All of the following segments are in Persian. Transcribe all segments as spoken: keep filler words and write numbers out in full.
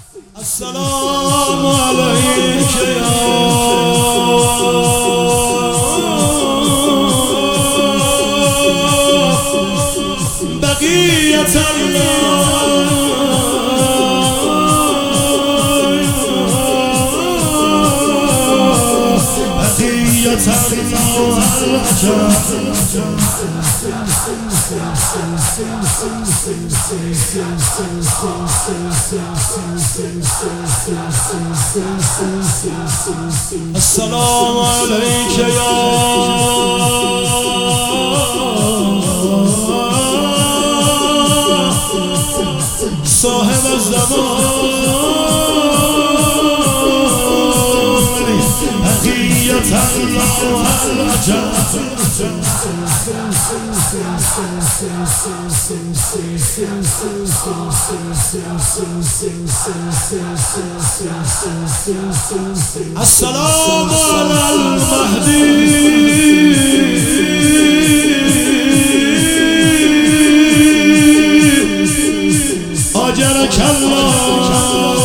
السلام عليك يا بقية الله بقية الله السلام عليك يا صاحب الزمان بقية الله العجب السلام على المهدي أجرك الله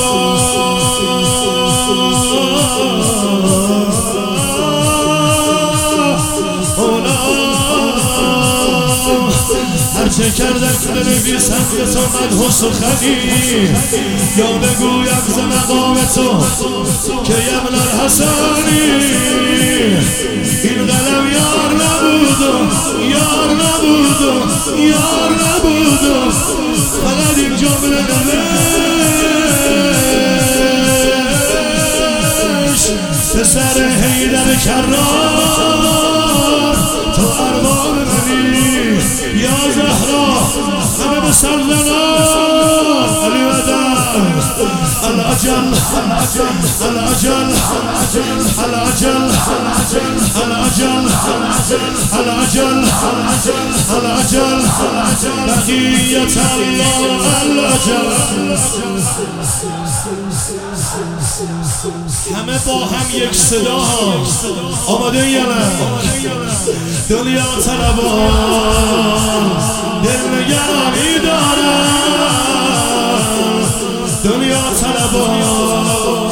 هرچه کردن که بنویسم که تو مدح سخنی یا بگویم ز مقام تو که یمن الحسنی این قلم یار نبود و یار نبود و یار نبود و فقط این جمله نوشت پسر حیدر کرار تو ارباب منی یا زهرا همه مسلمان علی ودن العجل العجل العجل العجل العجل العجل بقیت الله العجل همه با هم یک صدا آماده یا نه دنیا طلبان دل نگرانی دارن دنیا طلبان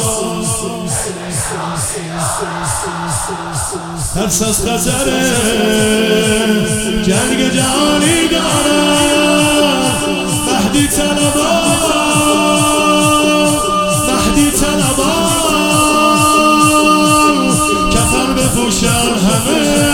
ترس از خطر جنگ جهانی دارن مهدی طلبان مهدی طلبان کفن بپوشن همه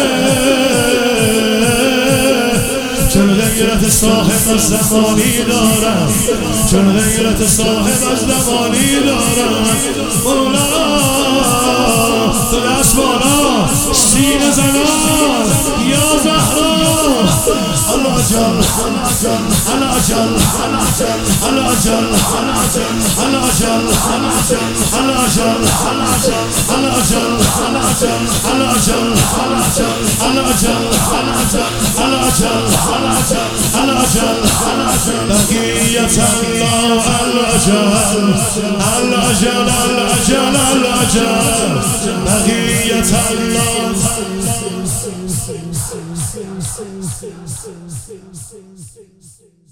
چون غیرت صاحب از زمانی دارم چون غیرت صاحب از زمانی دارم مولا تو دست بالا سینه زنان یا زهرا العجل العجل العجل العجل العجل العجل العجل العجل بقية الله العجل العجل العجل العجل بقية الله